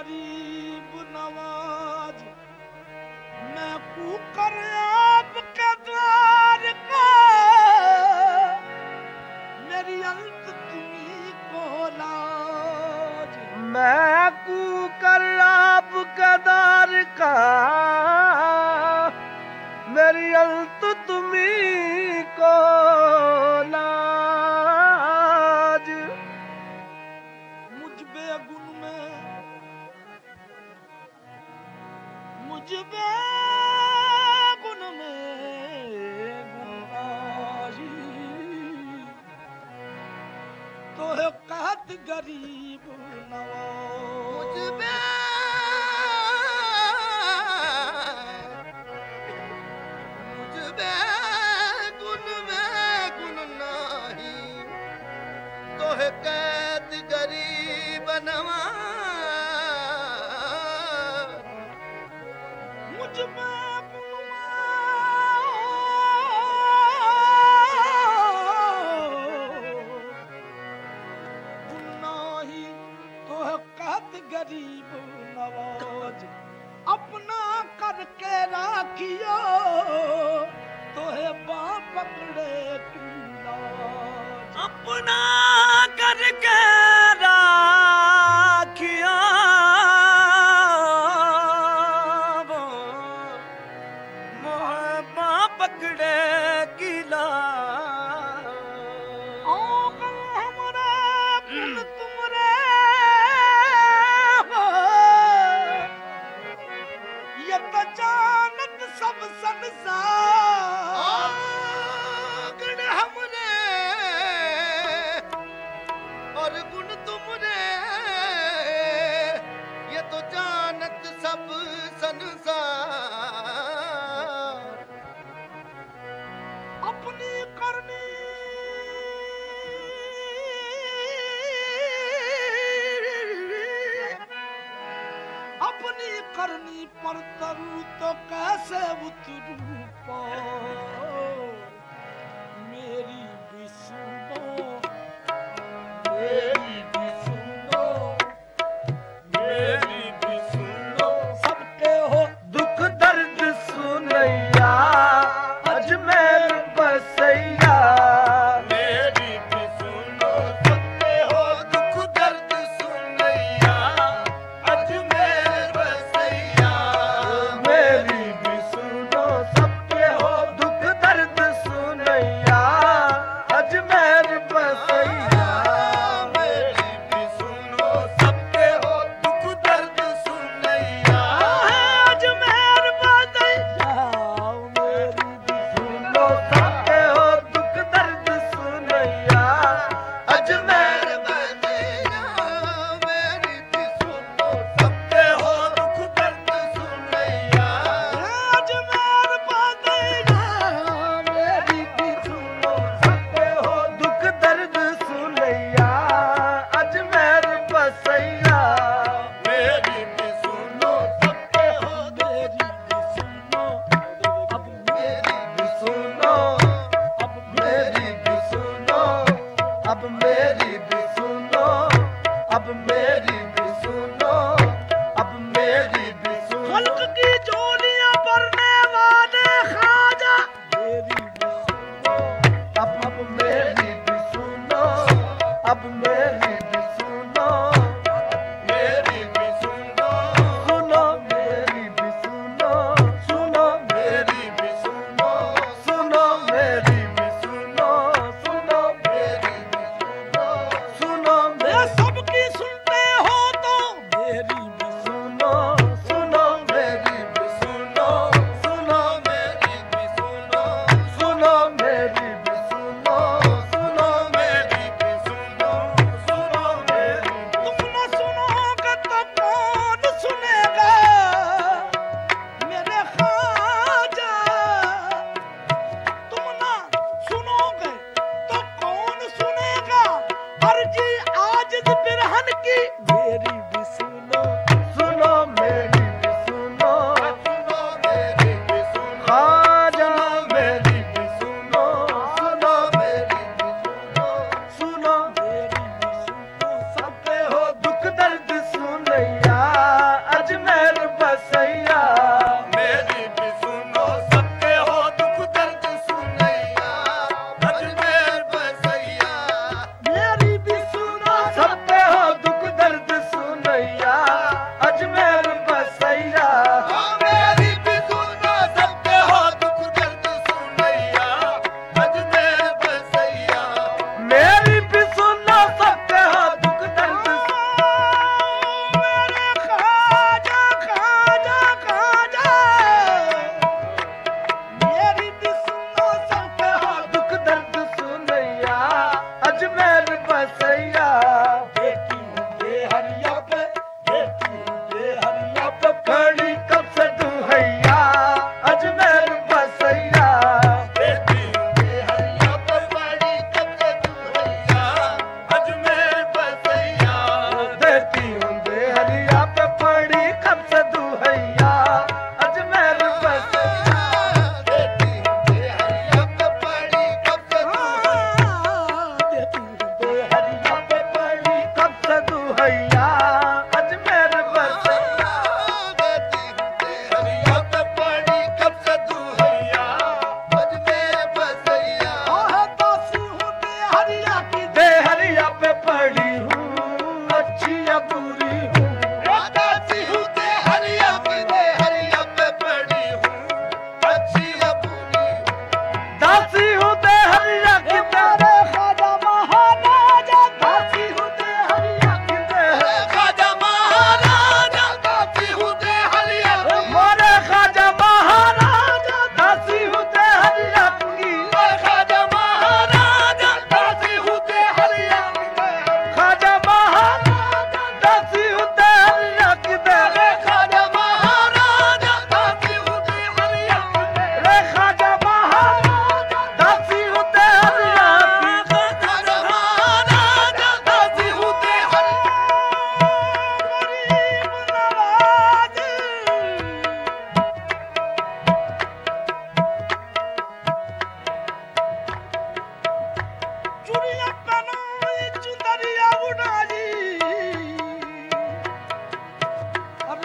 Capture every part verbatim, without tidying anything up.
गरीब नवाज, मैं कुकर आपके द्वार का, मेरी अंत तुम्ही को लाज। मैं कुकर आपके द्वार का, मेरी अंत तुम्ही को लाज। मुझ बेगुन में मुझ बेगुन में गुनाही, तो है कहत गरीब नवाज। मुझ बे मुझ बेगुन में गुन नाही, तो है कैद गरीब नवाज। मुझ बेगुन में गुनाही, तो है कहत गरीब नवाज। अपना करके राखियो, तो है बाँ पकड़े की लाज। अपना करके राखिया, मोहब्बा पकड़े की लाज। आंगन हमरे कुल तुमरे हो, ये तो जानत सब संसार। आंगन हमरे और गुण तुमरे, ये तो जानत सब संसार। अपनी करनी अपनी करनी पर तरू तो कैसे उतरू पाओ। मेरी भी सुनो, मेरी भी सुनो, मेरी भी सुनो, सबके हो दुख दर्द सुनैया, अजमेर बसैया। मेरी भी सुनो, सबके हो दुख दर्द सुनैया, अजमेर बसैया। मेरी भी सुनो, सबके हो दुख दर्द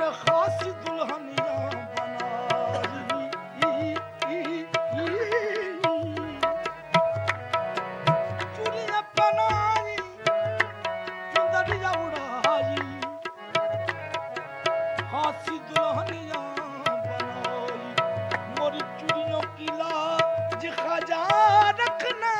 खासी दुल्हनिया बनाई चूड़ियां पहनाई चुंदरिया उड़ाई खासी दुल्हनिया बनाई मोरी चूड़ियों की लाज खजा रखना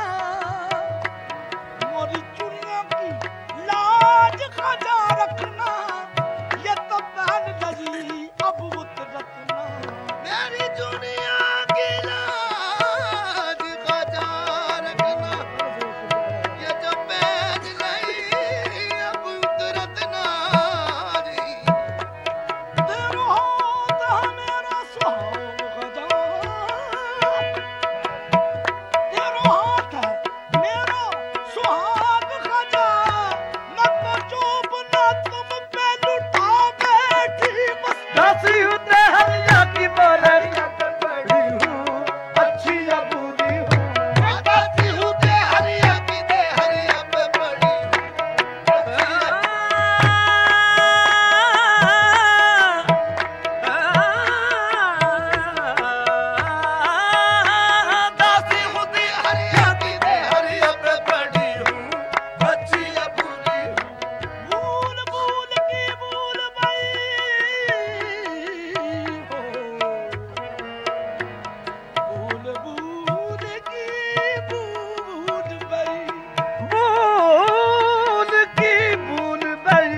मोरी चूड़ियों की लाज खजा रखना ये तो पहन लगी अब उतरतना मेरी दुनिया की लाज खजा रखना ये जो पहन लई अब उतरत नारी तेरो हाथ है मेरा सुहाग खजा तेरो हाथ है मेरा सुहाग खजा न तो चुप न तुम पे लुटा बैठी मस्त दासी होते हरिया की मोरनिया पे पड़ी हूँ अच्छी या बुरी हूँ दासी होते हरिया की दे हरिया पे पड़ी हूँ दासी होते हरिया की दे हरिया पे पड़ी हूँ अच्छी या बुरी हूँ भूल भूल की भूल भई हो भूल भूल की भूल भई भूल की भूल भई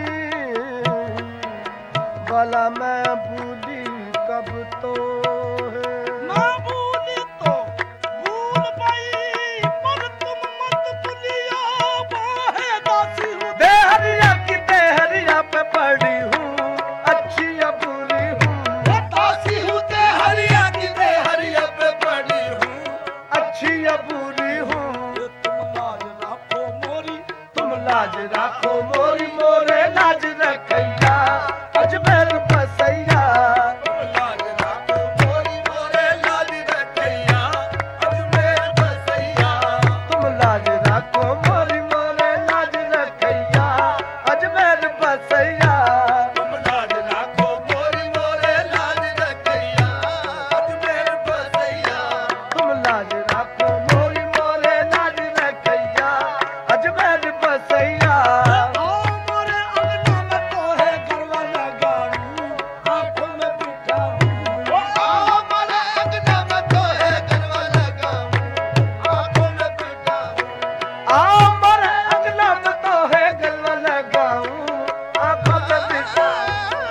भला मैं भूली कब तो है ना भूली तो भूल भई पर तुम मत भूलियो बाहे दासी हूँ देहरिया की देहरिया पे पड़ी हूँ अच्छी या बुरी हूँ दासी हूँ देहरिया की देहरिया पे पड़ी हूँ अच्छी या बुरी हूँ तुम लाज रखो मोरी तुम लाज राखो मोरी मोरे लाज रखैया अजमेर बसैया तुम लाज राखो मोरी मोरे लाज रखैया अजमेर बसैया तुम लाज राखो मोरी मोरे लाज रखैया अजमेर बसैया तुम लाज राखो मोरी मोरे लाज रखैया अजमेर बसैया तुम लाज राखो मोरी मोरे लाज रखैया अजमेर बसैया आओ मोरे अंगना में तो है गरबा लगाऊं आंखों में बिठाऊं आ मारे अंगना में तो है गरबा लगाऊं आंखों में बिठाऊं आ मारे अंगना में तो है गरबा लगाऊं आंखों में बिठाऊं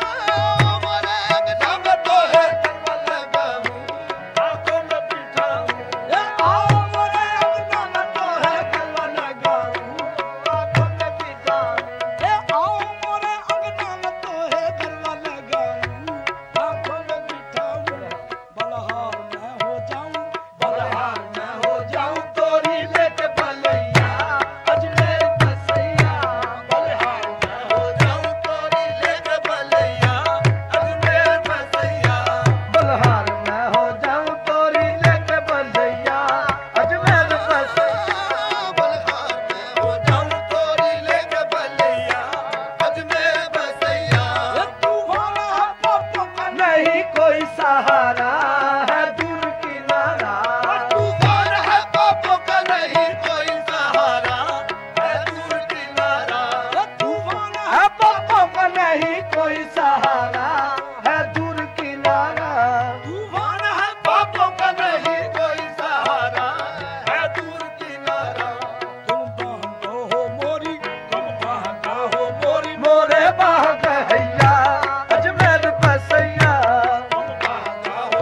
मारे अंगना में तो है गरबा लगाऊं आंखों में बिठाऊं ए आओ मोरे अंगना में तो है गरबा लगाऊं आंखों में बिठाऊं ए आओ मोरे अंगना में तो है गरबा लगाऊं आंखों में बिठाऊं बलहार मैं हो जाऊं बलहार मैं हो जाऊं तोरी लेके बलैया अजमेर बसैया बलहार मैं हो जाऊं तोरी लेके बलैया अजमेर बसैया बलहार मैं हो जाऊं तोरी लेके बलैया अजमेर बसैया बलहार मैं हो जाऊं तोरी लेके बलैया अजमेर बसैया ए तूफान है पापों का नहीं कोई सहारा है दूर किनारा तूफान है पापों का नहीं कोई सहारा है दूर किनारा ए तूफान है है पापों का नहीं कोई सहारा है दूर किनारा तूफान है पापों का नहीं कोई सहारा है दूर किनारा तुम बांधो हो मोरी तुम बांधो हो मोरी मोरे बाह गहैया अजमेर बसैया तुम बांधो हो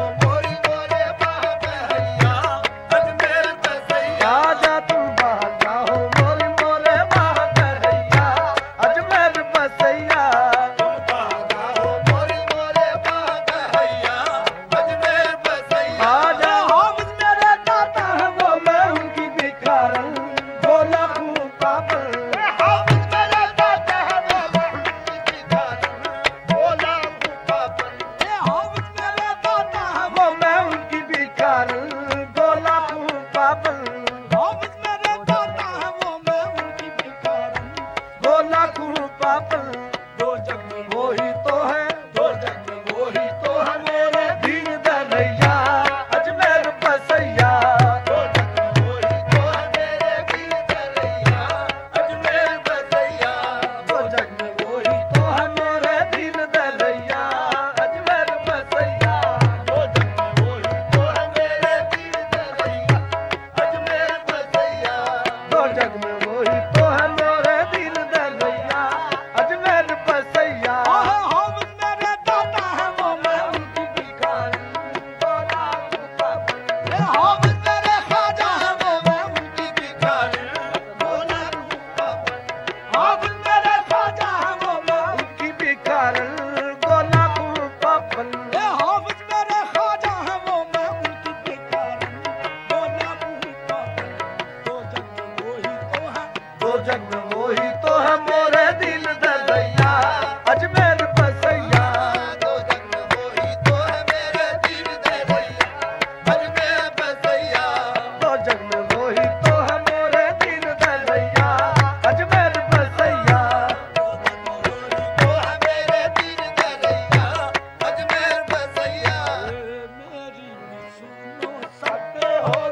वही तो है मोरे दिल दे दैया अजमेर बसैया दो जग में वही तो है मेरे दिल दे दैया अजमेर बसैया दो जग में वही तो है मोरे दिल दे दैया अजमेर बसैया तो है मेरे दिल दे दैया अजमेर बसैया मेरी सुनो सत्य हो